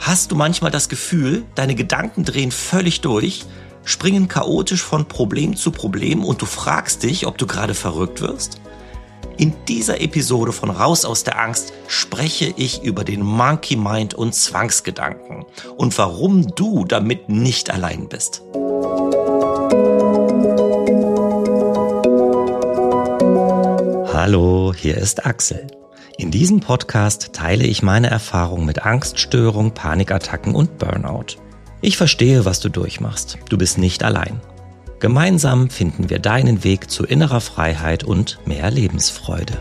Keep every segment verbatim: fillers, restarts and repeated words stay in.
Hast du manchmal das Gefühl, deine Gedanken drehen völlig durch, springen chaotisch von Problem zu Problem und du fragst dich, ob du gerade verrückt wirst? In dieser Episode von Raus aus der Angst spreche ich über den Monkey Mind und Zwangsgedanken und warum du damit nicht allein bist. Hallo, hier ist Axel. In diesem Podcast teile ich meine Erfahrungen mit Angststörung, Panikattacken und Burnout. Ich verstehe, was du durchmachst. Du bist nicht allein. Gemeinsam finden wir deinen Weg zu innerer Freiheit und mehr Lebensfreude.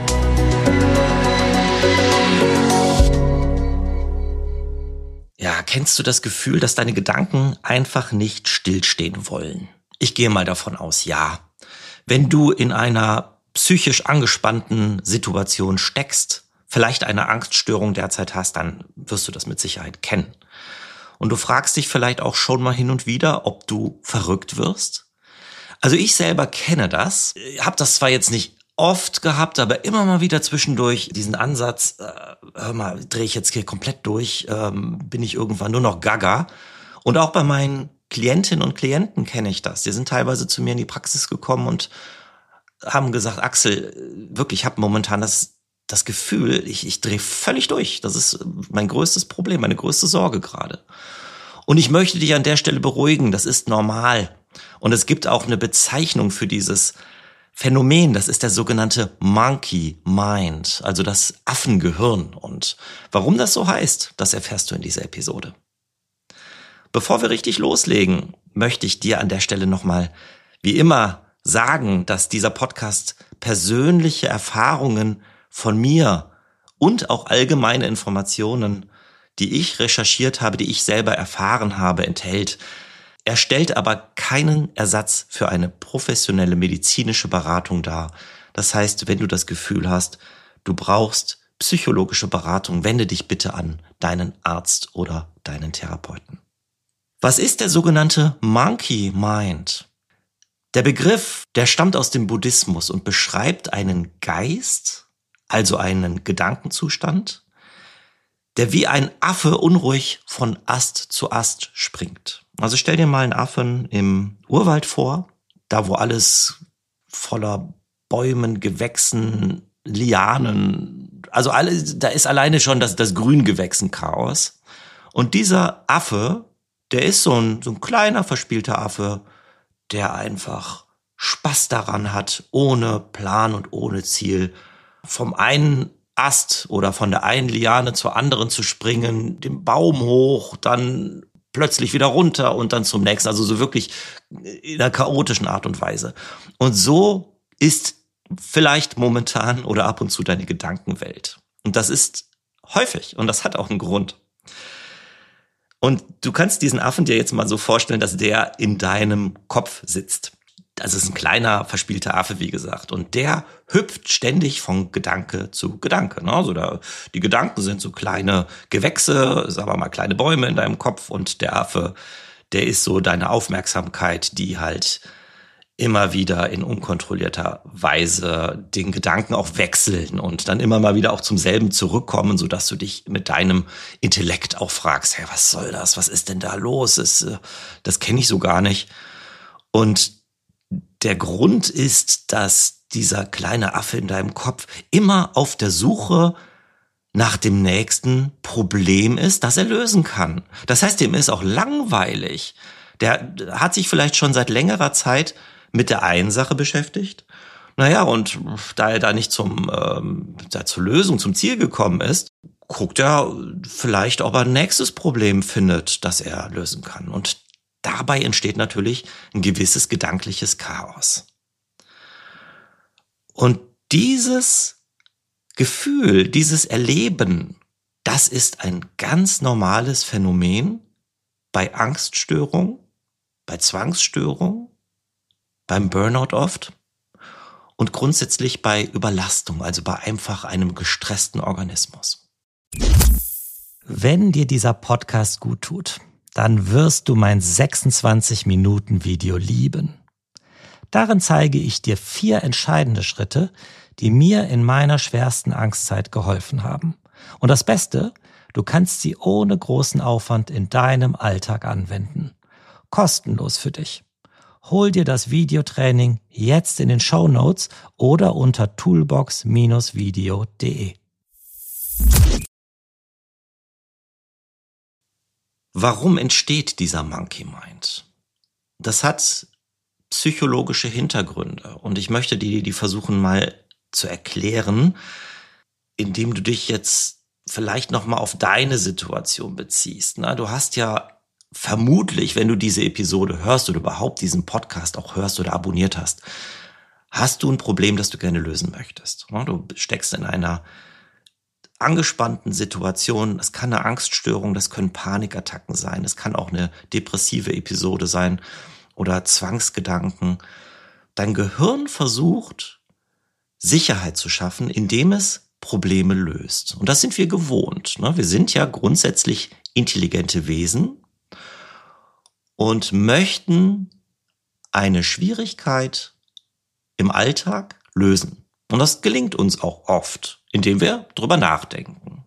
Ja, kennst du das Gefühl, dass deine Gedanken einfach nicht stillstehen wollen? Ich gehe mal davon aus, ja. Wenn du in einer psychisch angespannten Situation steckst, vielleicht eine Angststörung derzeit hast, dann wirst du das mit Sicherheit kennen. Und du fragst dich vielleicht auch schon mal hin und wieder, ob du verrückt wirst. Also ich selber kenne das, habe das zwar jetzt nicht oft gehabt, aber immer mal wieder zwischendurch diesen Ansatz, äh, hör mal, drehe ich jetzt hier komplett durch, ähm, bin ich irgendwann nur noch gaga. Und auch bei meinen Klientinnen und Klienten kenne ich das. Die sind teilweise zu mir in die Praxis gekommen und haben gesagt, Axel, wirklich, ich habe momentan das das Gefühl, ich, ich drehe völlig durch. Das ist mein größtes Problem, meine größte Sorge gerade. Und ich möchte dich an der Stelle beruhigen, das ist normal. Und es gibt auch eine Bezeichnung für dieses Phänomen, das ist der sogenannte Monkey Mind, also das Affengehirn. Und warum das so heißt, das erfährst du in dieser Episode. Bevor wir richtig loslegen, möchte ich dir an der Stelle nochmal, wie immer, sagen, dass dieser Podcast persönliche Erfahrungen von mir und auch allgemeine Informationen, die ich recherchiert habe, die ich selber erfahren habe, enthält. Er stellt aber keinen Ersatz für eine professionelle medizinische Beratung dar. Das heißt, wenn du das Gefühl hast, du brauchst psychologische Beratung, wende dich bitte an deinen Arzt oder deinen Therapeuten. Was ist der sogenannte Monkey Mind? Der Begriff, der stammt aus dem Buddhismus und beschreibt einen Geist, also einen Gedankenzustand, der wie ein Affe unruhig von Ast zu Ast springt. Also stell dir mal einen Affen im Urwald vor, da wo alles voller Bäumen, Gewächsen, Lianen, also alles, da ist alleine schon das, das Grüngewächsen-Chaos. Und dieser Affe, der ist so ein, so ein kleiner, verspielter Affe, der einfach Spaß daran hat, ohne Plan und ohne Ziel, vom einen Ast oder von der einen Liane zur anderen zu springen, den Baum hoch, dann plötzlich wieder runter und dann zum nächsten. Also so wirklich in einer chaotischen Art und Weise. Und so ist vielleicht momentan oder ab und zu deine Gedankenwelt. Und das ist häufig und das hat auch einen Grund. Und du kannst diesen Affen dir jetzt mal so vorstellen, dass der in deinem Kopf sitzt. Das ist ein kleiner, verspielter Affe, wie gesagt. Und der hüpft ständig von Gedanke zu Gedanke. Also da, die Gedanken sind so kleine Gewächse, sagen wir mal kleine Bäume in deinem Kopf. Und der Affe, der ist so deine Aufmerksamkeit, die halt immer wieder in unkontrollierter Weise den Gedanken auch wechseln und dann immer mal wieder auch zum selben zurückkommen, sodass du dich mit deinem Intellekt auch fragst, hey, was soll das? Was ist denn da los? Das, das kenne ich so gar nicht. Und der Grund ist, dass dieser kleine Affe in deinem Kopf immer auf der Suche nach dem nächsten Problem ist, das er lösen kann. Das heißt, ihm ist auch langweilig. Der hat sich vielleicht schon seit längerer Zeit mit der einen Sache beschäftigt. Naja, und da er da nicht zum ähm, da zur Lösung, zum Ziel gekommen ist, guckt er vielleicht, ob er ein nächstes Problem findet, das er lösen kann. Und dabei entsteht natürlich ein gewisses gedankliches Chaos. Und dieses Gefühl, dieses Erleben, das ist ein ganz normales Phänomen bei Angststörung, bei Zwangsstörung, beim Burnout oft und grundsätzlich bei Überlastung, also bei einfach einem gestressten Organismus. Wenn dir dieser Podcast gut tut, dann wirst du mein sechsundzwanzig Minuten Video lieben. Darin zeige ich dir vier entscheidende Schritte, die mir in meiner schwersten Angstzeit geholfen haben. Und das Beste, Du kannst sie ohne großen Aufwand in deinem Alltag anwenden. Kostenlos für dich. Hol dir das Videotraining jetzt in den Shownotes oder unter toolbox Bindestrich video Punkt de. Warum entsteht dieser Monkey Mind? Das hat psychologische Hintergründe und ich möchte dir die versuchen mal zu erklären, indem du dich jetzt vielleicht nochmal auf deine Situation beziehst. Na, du hast ja vermutlich, wenn du diese Episode hörst oder überhaupt diesen Podcast auch hörst oder abonniert hast, hast du ein Problem, das du gerne lösen möchtest. Du steckst in einer angespannten Situation. Es kann eine Angststörung, das können Panikattacken sein, es kann auch eine depressive Episode sein oder Zwangsgedanken. Dein Gehirn versucht, Sicherheit zu schaffen, indem es Probleme löst. Und das sind wir gewohnt. Wir sind ja grundsätzlich intelligente Wesen und möchten eine Schwierigkeit im Alltag lösen. Und das gelingt uns auch oft, indem wir drüber nachdenken.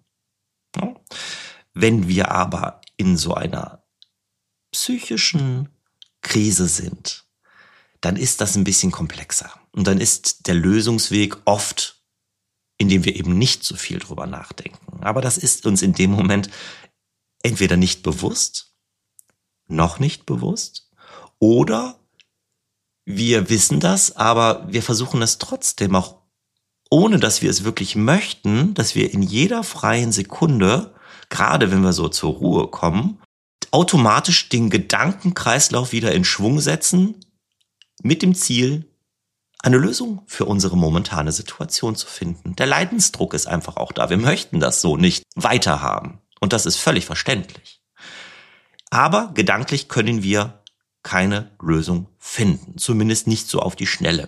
Wenn wir aber in so einer psychischen Krise sind, dann ist das ein bisschen komplexer. Und dann ist der Lösungsweg oft, indem wir eben nicht so viel drüber nachdenken. Aber das ist uns in dem Moment entweder nicht bewusst, noch nicht bewusst, oder wir wissen das, aber wir versuchen es trotzdem auch, ohne dass wir es wirklich möchten, dass wir in jeder freien Sekunde, gerade wenn wir so zur Ruhe kommen, automatisch den Gedankenkreislauf wieder in Schwung setzen, mit dem Ziel, eine Lösung für unsere momentane Situation zu finden. Der Leidensdruck ist einfach auch da. Wir möchten das so nicht weiterhaben. Und das ist völlig verständlich. Aber gedanklich können wir keine Lösung finden. Zumindest nicht so auf die Schnelle.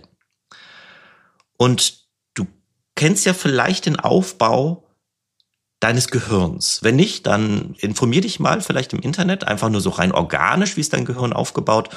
Und du kennst ja vielleicht den Aufbau deines Gehirns. Wenn nicht, dann informier dich mal vielleicht im Internet, einfach nur so rein organisch, wie ist dein Gehirn aufgebaut.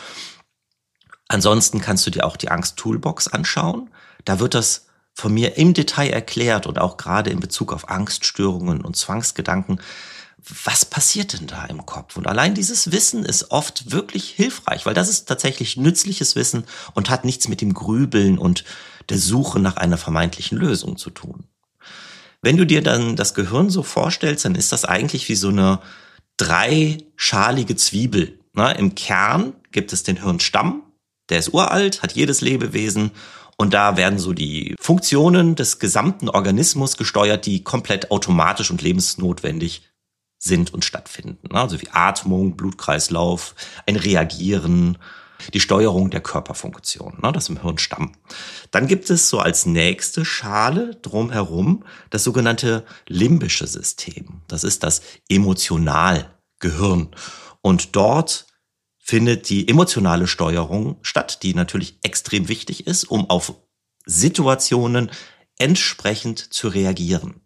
Ansonsten kannst du dir auch die Angst-Toolbox anschauen. Da wird das von mir im Detail erklärt und auch gerade in Bezug auf Angststörungen und Zwangsgedanken. Was passiert denn da im Kopf? Und allein dieses Wissen ist oft wirklich hilfreich, weil das ist tatsächlich nützliches Wissen und hat nichts mit dem Grübeln und der Suche nach einer vermeintlichen Lösung zu tun. Wenn du dir dann das Gehirn so vorstellst, dann ist das eigentlich wie so eine dreischalige Zwiebel. Im Kern gibt es den Hirnstamm, der ist uralt, hat jedes Lebewesen und da werden so die Funktionen des gesamten Organismus gesteuert, die komplett automatisch und lebensnotwendig sind und stattfinden. Also wie Atmung, Blutkreislauf, ein Reagieren, die Steuerung der Körperfunktion, das im Hirnstamm. Dann gibt es so als nächste Schale drumherum das sogenannte limbische System. Das ist das Emotionalgehirn. Und dort findet die emotionale Steuerung statt, die natürlich extrem wichtig ist, um auf Situationen entsprechend zu reagieren.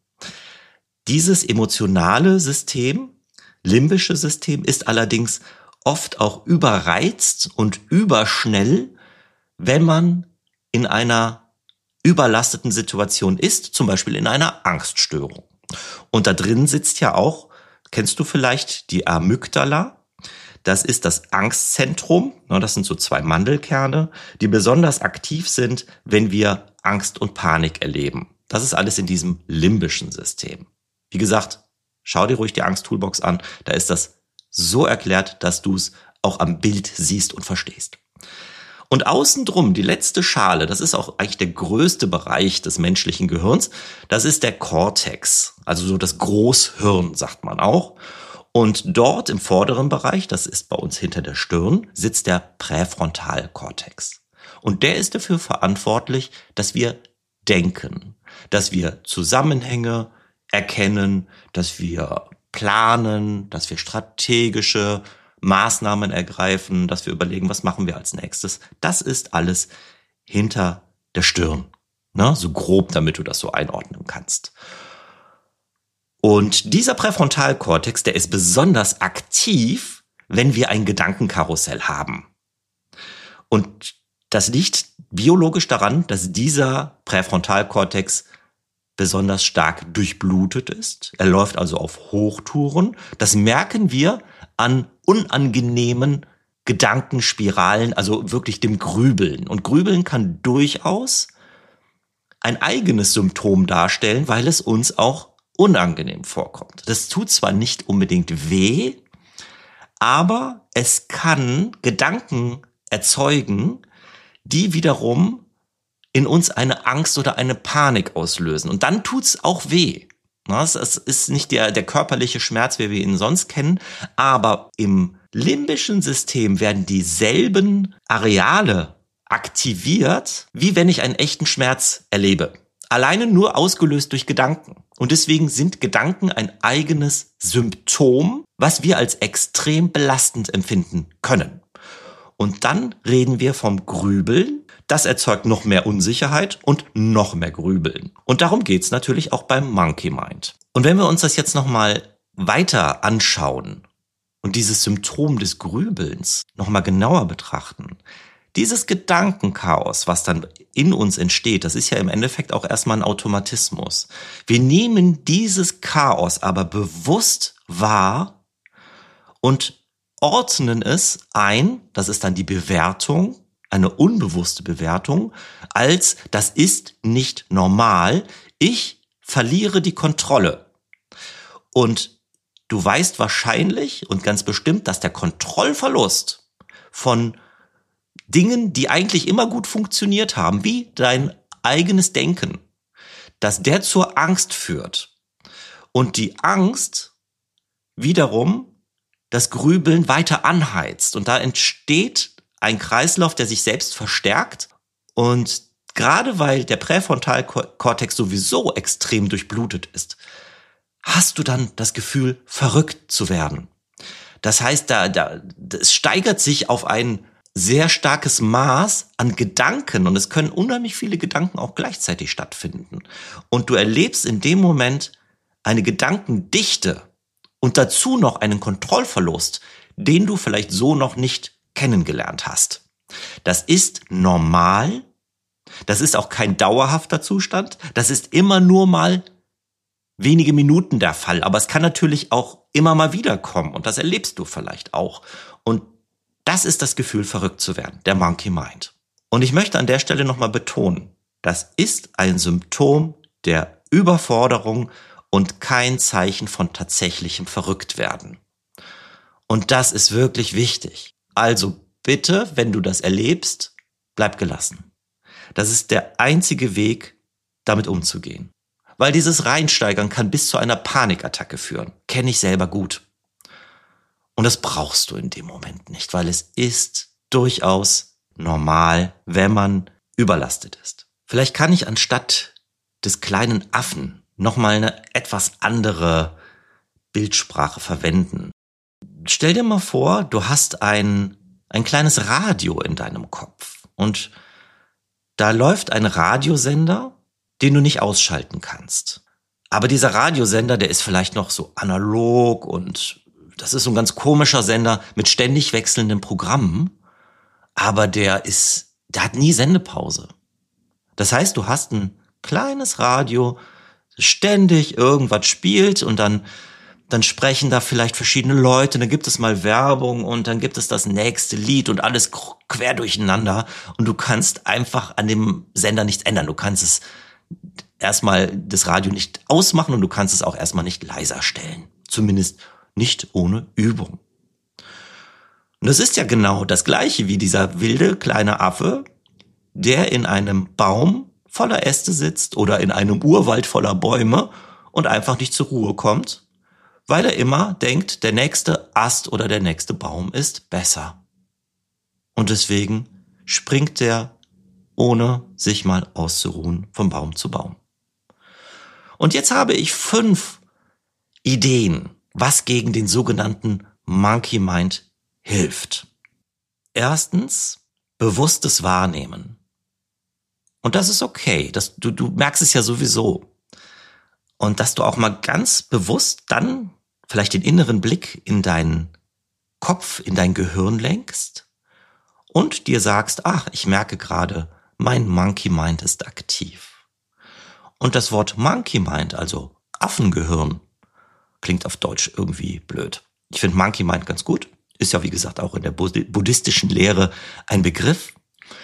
Dieses emotionale System, limbische System, ist allerdings oft auch überreizt und überschnell, wenn man in einer überlasteten Situation ist, zum Beispiel in einer Angststörung. Und da drin sitzt ja auch, kennst du vielleicht die Amygdala? Das ist das Angstzentrum. Das sind so zwei Mandelkerne, die besonders aktiv sind, wenn wir Angst und Panik erleben. Das ist alles in diesem limbischen System. Wie gesagt, schau dir ruhig die Angst-Toolbox an. Da ist das so erklärt, dass du es auch am Bild siehst und verstehst. Und außen drum, die letzte Schale, das ist auch eigentlich der größte Bereich des menschlichen Gehirns, das ist der Kortex, also so das Großhirn, sagt man auch. Und dort im vorderen Bereich, das ist bei uns hinter der Stirn, sitzt der Präfrontalkortex. Und der ist dafür verantwortlich, dass wir denken, dass wir Zusammenhänge erkennen, dass wir planen, dass wir strategische Maßnahmen ergreifen, dass wir überlegen, was machen wir als nächstes. Das ist alles hinter der Stirn, ne? So grob, damit du das so einordnen kannst. Und dieser Präfrontalkortex, der ist besonders aktiv, wenn wir ein Gedankenkarussell haben. Und das liegt biologisch daran, dass dieser Präfrontalkortex besonders stark durchblutet ist. Er läuft also auf Hochtouren. Das merken wir an unangenehmen Gedankenspiralen, also wirklich dem Grübeln. Und Grübeln kann durchaus ein eigenes Symptom darstellen, weil es uns auch unangenehm vorkommt. Das tut zwar nicht unbedingt weh, aber es kann Gedanken erzeugen, die wiederum in uns eine Angst oder eine Panik auslösen. Und dann tut's auch weh. Es ist nicht der, der körperliche Schmerz, wie wir ihn sonst kennen, aber im limbischen System werden dieselben Areale aktiviert, wie wenn ich einen echten Schmerz erlebe. Alleine nur ausgelöst durch Gedanken. Und deswegen sind Gedanken ein eigenes Symptom, was wir als extrem belastend empfinden können. Und dann reden wir vom Grübeln. Das erzeugt noch mehr Unsicherheit und noch mehr Grübeln. Und darum geht's natürlich auch beim Monkey Mind. Und wenn wir uns das jetzt nochmal weiter anschauen und dieses Symptom des Grübelns nochmal genauer betrachten, dieses Gedankenchaos, was dann in uns entsteht, das ist ja im Endeffekt auch erstmal ein Automatismus. Wir nehmen dieses Chaos aber bewusst wahr und ordnen es ein, das ist dann die Bewertung, eine unbewusste Bewertung, als das ist nicht normal, ich verliere die Kontrolle. Und du weißt wahrscheinlich und ganz bestimmt, dass der Kontrollverlust von Dingen, die eigentlich immer gut funktioniert haben, wie dein eigenes Denken, dass der zur Angst führt. Und die Angst wiederum das Grübeln weiter anheizt. Und da entsteht ein Kreislauf, der sich selbst verstärkt. Und gerade weil der Präfrontalkortex sowieso extrem durchblutet ist, hast du dann das Gefühl, verrückt zu werden. Das heißt, da, da, es steigert sich auf ein sehr starkes Maß an Gedanken und es können unheimlich viele Gedanken auch gleichzeitig stattfinden. Und du erlebst in dem Moment eine Gedankendichte und dazu noch einen Kontrollverlust, den du vielleicht so noch nicht kennengelernt hast. Das ist normal. Das ist auch kein dauerhafter Zustand. Das ist immer nur mal wenige Minuten der Fall. Aber es kann natürlich auch immer mal wieder kommen und das erlebst du vielleicht auch. Und das ist das Gefühl, verrückt zu werden, der Monkey Mind. Und ich möchte an der Stelle nochmal betonen, das ist ein Symptom der Überforderung und kein Zeichen von tatsächlichem Verrücktwerden. Und das ist wirklich wichtig. Also bitte, wenn du das erlebst, bleib gelassen. Das ist der einzige Weg, damit umzugehen. Weil dieses Reinsteigern kann bis zu einer Panikattacke führen. Kenne ich selber gut. Und das brauchst du in dem Moment nicht, weil es ist durchaus normal, wenn man überlastet ist. Vielleicht kann ich anstatt des kleinen Affen nochmal eine etwas andere Bildsprache verwenden. Stell dir mal vor, du hast ein, ein kleines Radio in deinem Kopf und da läuft ein Radiosender, den du nicht ausschalten kannst. Aber dieser Radiosender, der ist vielleicht noch so analog und das ist so ein ganz komischer Sender mit ständig wechselnden Programmen, aber der ist, der hat nie Sendepause. Das heißt, du hast ein kleines Radio, ständig irgendwas spielt und dann, dann sprechen da vielleicht verschiedene Leute, dann gibt es mal Werbung und dann gibt es das nächste Lied und alles quer durcheinander und du kannst einfach an dem Sender nichts ändern. Du kannst es erstmal das Radio nicht ausmachen und du kannst es auch erstmal nicht leiser stellen. Zumindest nicht ohne Übung. Und das ist ja genau das Gleiche wie dieser wilde kleine Affe, der in einem Baum voller Äste sitzt oder in einem Urwald voller Bäume und einfach nicht zur Ruhe kommt, weil er immer denkt, der nächste Ast oder der nächste Baum ist besser. Und deswegen springt er, ohne sich mal auszuruhen, von Baum zu Baum. Und jetzt habe ich fünf Ideen, was gegen den sogenannten Monkey Mind hilft. Erstens, bewusstes Wahrnehmen. Und das ist okay. Das, du, du merkst es ja sowieso. Und dass du auch mal ganz bewusst dann vielleicht den inneren Blick in deinen Kopf, in dein Gehirn lenkst und dir sagst, ach, ich merke gerade, mein Monkey Mind ist aktiv. Und das Wort Monkey Mind, also Affengehirn, klingt auf Deutsch irgendwie blöd. Ich finde Monkey Mind ganz gut. Ist ja, wie gesagt, auch in der buddhistischen Lehre ein Begriff.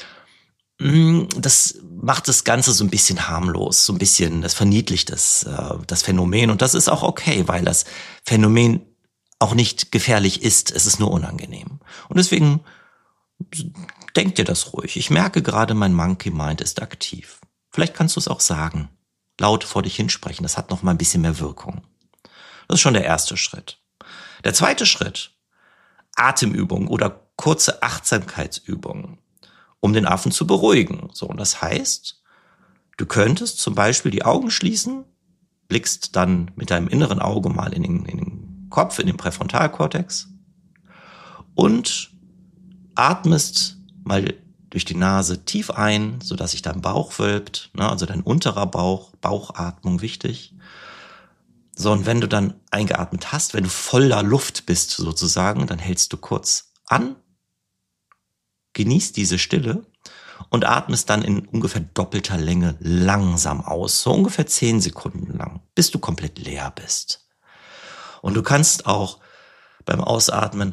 Das macht das Ganze so ein bisschen harmlos, so ein bisschen, das verniedlicht das, das Phänomen. Und das ist auch okay, weil das Phänomen auch nicht gefährlich ist. Es ist nur unangenehm. Und deswegen denk dir das ruhig. Ich merke gerade, mein Monkey Mind ist aktiv. Vielleicht kannst du es auch sagen. Laut vor dich hinsprechen. Das hat noch mal ein bisschen mehr Wirkung. Das ist schon der erste Schritt. Der zweite Schritt, Atemübungen oder kurze Achtsamkeitsübungen, um den Affen zu beruhigen. So, und das heißt, du könntest zum Beispiel die Augen schließen, blickst dann mit deinem inneren Auge mal in den, in den Kopf, in den Präfrontalkortex und atmest mal durch die Nase tief ein, sodass sich dein Bauch wölbt, ne, also dein unterer Bauch, Bauchatmung wichtig. So, und wenn du dann eingeatmet hast, wenn du voller Luft bist sozusagen, dann hältst du kurz an, genießt diese Stille und atmest dann in ungefähr doppelter Länge langsam aus, so ungefähr zehn Sekunden lang, bis du komplett leer bist. Und du kannst auch beim Ausatmen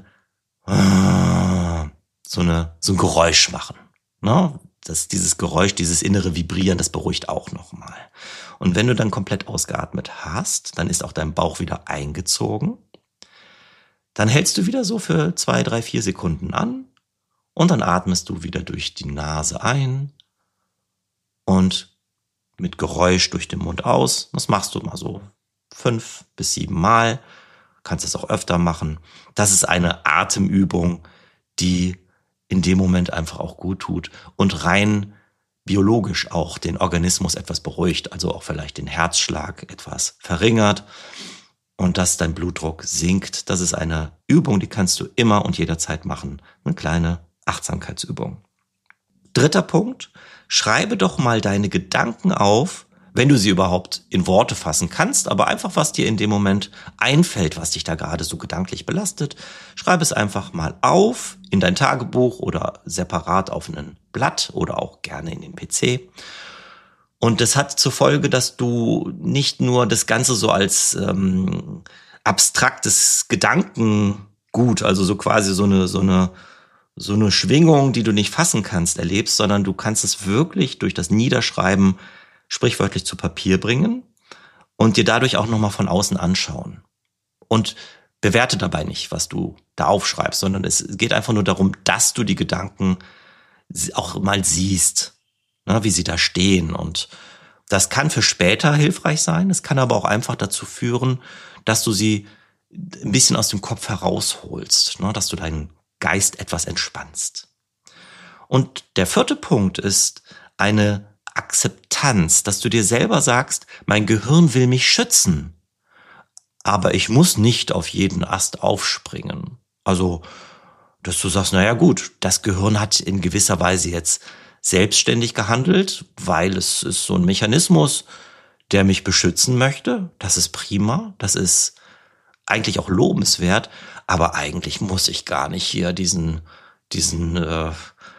so eine so ein Geräusch machen, ne? Das, dieses Geräusch, dieses innere Vibrieren, das beruhigt auch nochmal. Und wenn du dann komplett ausgeatmet hast, dann ist auch dein Bauch wieder eingezogen. Dann hältst du wieder so für zwei, drei, vier Sekunden an und dann atmest du wieder durch die Nase ein und mit Geräusch durch den Mund aus. Das machst du mal so fünf bis sieben Mal. Kannst es auch öfter machen. Das ist eine Atemübung, die in dem Moment einfach auch gut tut und rein biologisch auch den Organismus etwas beruhigt, also auch vielleicht den Herzschlag etwas verringert und dass dein Blutdruck sinkt. Das ist eine Übung, die kannst du immer und jederzeit machen. Eine kleine Achtsamkeitsübung. Dritter Punkt, schreibe doch mal deine Gedanken auf, wenn du sie überhaupt in Worte fassen kannst, aber einfach, was dir in dem Moment einfällt, was dich da gerade so gedanklich belastet, schreib es einfach mal auf in dein Tagebuch oder separat auf ein Blatt oder auch gerne in den P C. Und das hat zur Folge, dass du nicht nur das Ganze so als ähm, abstraktes Gedankengut, also so quasi so eine so eine so eine Schwingung, die du nicht fassen kannst, erlebst, sondern du kannst es wirklich durch das Niederschreiben sprichwörtlich zu Papier bringen und dir dadurch auch nochmal von außen anschauen. Und bewerte dabei nicht, was du da aufschreibst, sondern es geht einfach nur darum, dass du die Gedanken auch mal siehst, ne, wie sie da stehen. Und das kann für später hilfreich sein, es kann aber auch einfach dazu führen, dass du sie ein bisschen aus dem Kopf herausholst, ne, dass du deinen Geist etwas entspannst. Und der vierte Punkt ist eine Akzeptanz, dass du dir selber sagst, mein Gehirn will mich schützen, aber ich muss nicht auf jeden Ast aufspringen. Also, dass du sagst, naja gut, das Gehirn hat in gewisser Weise jetzt selbstständig gehandelt, weil es ist so ein Mechanismus, der mich beschützen möchte. Das ist prima, das ist eigentlich auch lobenswert, aber eigentlich muss ich gar nicht hier diesen, diesen äh,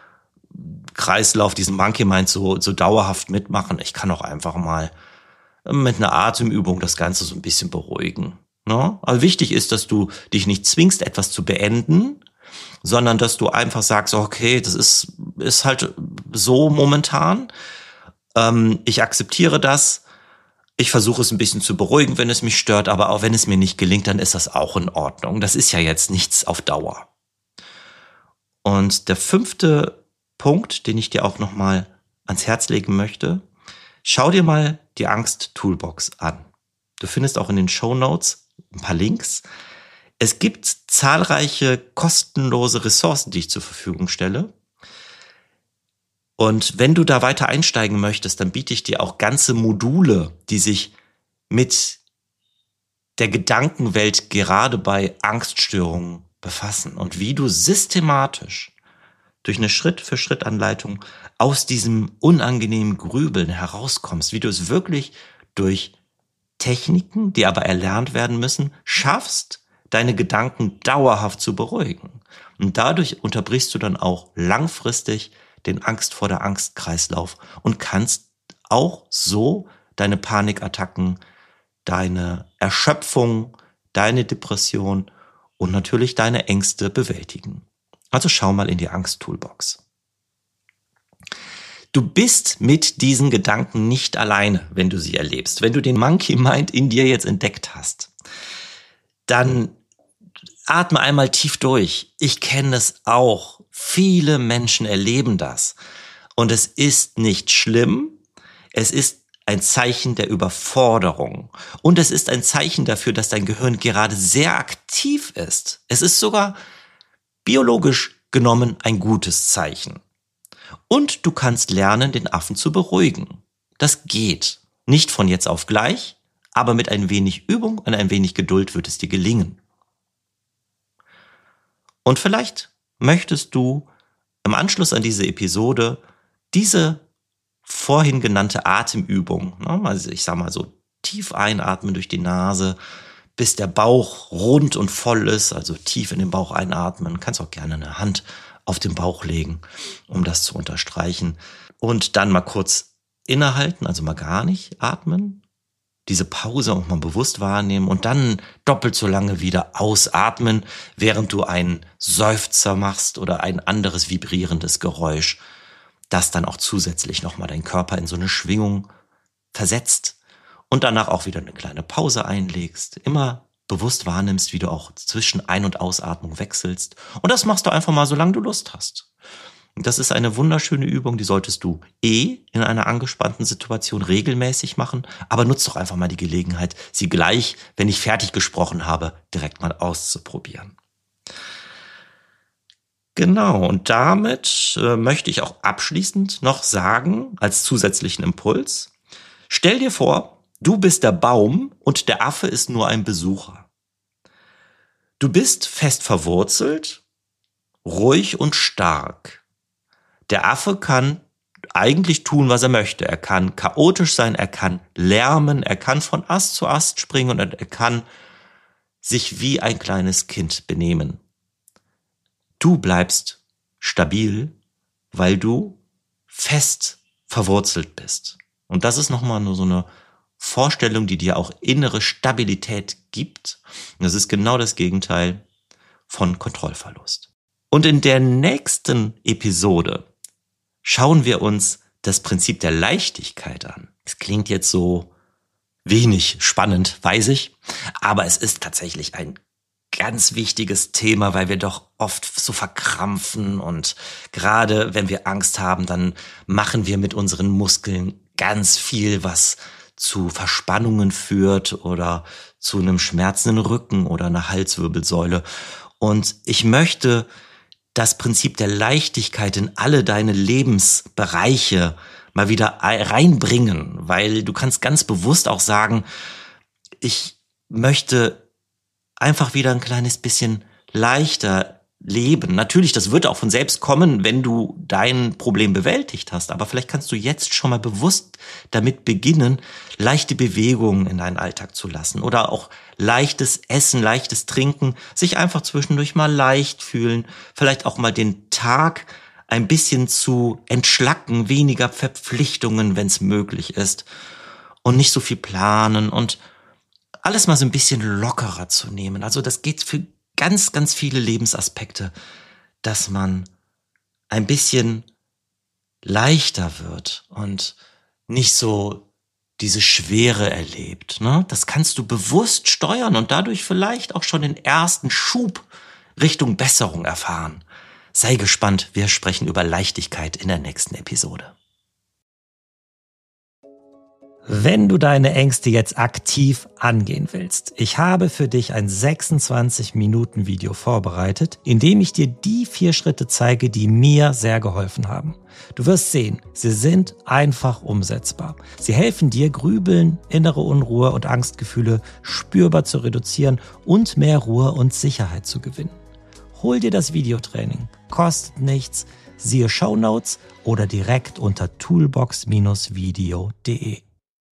Kreislauf, diesen Monkey Mind so, so dauerhaft mitmachen. Ich kann auch einfach mal mit einer Atemübung das Ganze so ein bisschen beruhigen. Ne? Also wichtig ist, dass du dich nicht zwingst, etwas zu beenden, sondern dass du einfach sagst, okay, das ist, ist halt so momentan. Ähm, ich akzeptiere das. Ich versuche es ein bisschen zu beruhigen, wenn es mich stört, aber auch wenn es mir nicht gelingt, dann ist das auch in Ordnung. Das ist ja jetzt nichts auf Dauer. Und der fünfte Punkt, den ich dir auch nochmal ans Herz legen möchte, schau dir mal die Angst-Toolbox an. Du findest auch in den Shownotes ein paar Links. Es gibt zahlreiche kostenlose Ressourcen, die ich zur Verfügung stelle. Und wenn du da weiter einsteigen möchtest, dann biete ich dir auch ganze Module, die sich mit der Gedankenwelt gerade bei Angststörungen befassen und wie du systematisch durch eine Schritt-für-Schritt-Anleitung aus diesem unangenehmen Grübeln herauskommst, wie du es wirklich durch Techniken, die aber erlernt werden müssen, schaffst, deine Gedanken dauerhaft zu beruhigen. Und dadurch unterbrichst du dann auch langfristig den Angst vor der Angst-Kreislauf und kannst auch so deine Panikattacken, deine Erschöpfung, deine Depression und natürlich deine Ängste bewältigen. Also schau mal in die Angst-Toolbox. Du bist mit diesen Gedanken nicht alleine, wenn du sie erlebst. Wenn du den Monkey Mind in dir jetzt entdeckt hast, dann atme einmal tief durch. Ich kenne es auch. Viele Menschen erleben das. Und es ist nicht schlimm. Es ist ein Zeichen der Überforderung. Und es ist ein Zeichen dafür, dass dein Gehirn gerade sehr aktiv ist. Es ist sogar biologisch genommen ein gutes Zeichen. Und du kannst lernen, den Affen zu beruhigen. Das geht. Nicht von jetzt auf gleich, aber mit ein wenig Übung und ein wenig Geduld wird es dir gelingen. Und vielleicht möchtest du im Anschluss an diese Episode diese vorhin genannte Atemübung, also ich sag mal so tief einatmen durch die Nase, bis der Bauch rund und voll ist, also tief in den Bauch einatmen. Kannst auch gerne eine Hand auf den Bauch legen, um das zu unterstreichen. Und dann mal kurz innehalten, also mal gar nicht atmen. Diese Pause auch mal bewusst wahrnehmen und dann doppelt so lange wieder ausatmen, während du einen Seufzer machst oder ein anderes vibrierendes Geräusch, das dann auch zusätzlich nochmal deinen Körper in so eine Schwingung versetzt. Und danach auch wieder eine kleine Pause einlegst, immer bewusst wahrnimmst, wie du auch zwischen Ein- und Ausatmung wechselst. Und das machst du einfach mal, solange du Lust hast. Das ist eine wunderschöne Übung, die solltest du eh in einer angespannten Situation regelmäßig machen. Aber nutz doch einfach mal die Gelegenheit, sie gleich, wenn ich fertig gesprochen habe, direkt mal auszuprobieren. Genau, und damit äh, möchte ich auch abschließend noch sagen, als zusätzlichen Impuls, stell dir vor, du bist der Baum und der Affe ist nur ein Besucher. Du bist fest verwurzelt, ruhig und stark. Der Affe kann eigentlich tun, was er möchte. Er kann chaotisch sein, er kann lärmen, er kann von Ast zu Ast springen und er kann sich wie ein kleines Kind benehmen. Du bleibst stabil, weil du fest verwurzelt bist. Und das ist nochmal nur so eine Vorstellung, die dir auch innere Stabilität gibt. Und das ist genau das Gegenteil von Kontrollverlust. Und in der nächsten Episode schauen wir uns das Prinzip der Leichtigkeit an. Es klingt jetzt so wenig spannend, weiß ich, aber es ist tatsächlich ein ganz wichtiges Thema, weil wir doch oft so verkrampfen und gerade wenn wir Angst haben, dann machen wir mit unseren Muskeln ganz viel, was zu Verspannungen führt oder zu einem schmerzenden Rücken oder einer Halswirbelsäule. Und ich möchte das Prinzip der Leichtigkeit in alle deine Lebensbereiche mal wieder reinbringen, weil du kannst ganz bewusst auch sagen, ich möchte einfach wieder ein kleines bisschen leichter leben. Natürlich, das wird auch von selbst kommen, wenn du dein Problem bewältigt hast. Aber vielleicht kannst du jetzt schon mal bewusst damit beginnen, leichte Bewegungen in deinen Alltag zu lassen oder auch leichtes Essen, leichtes Trinken, sich einfach zwischendurch mal leicht fühlen, vielleicht auch mal den Tag ein bisschen zu entschlacken, weniger Verpflichtungen, wenn es möglich ist und nicht so viel planen und alles mal so ein bisschen lockerer zu nehmen. Also das geht für ganz, ganz viele Lebensaspekte, dass man ein bisschen leichter wird und nicht so diese Schwere erlebt. Ne? Das kannst du bewusst steuern und dadurch vielleicht auch schon den ersten Schub Richtung Besserung erfahren. Sei gespannt, wir sprechen über Leichtigkeit in der nächsten Episode. Wenn du deine Ängste jetzt aktiv angehen willst, ich habe für dich ein sechsundzwanzig Minuten Video vorbereitet, in dem ich dir die vier Schritte zeige, die mir sehr geholfen haben. Du wirst sehen, sie sind einfach umsetzbar. Sie helfen dir, Grübeln, innere Unruhe und Angstgefühle spürbar zu reduzieren und mehr Ruhe und Sicherheit zu gewinnen. Hol dir das Videotraining, kostet nichts, siehe Shownotes oder direkt unter toolbox Bindestrich video punkt de.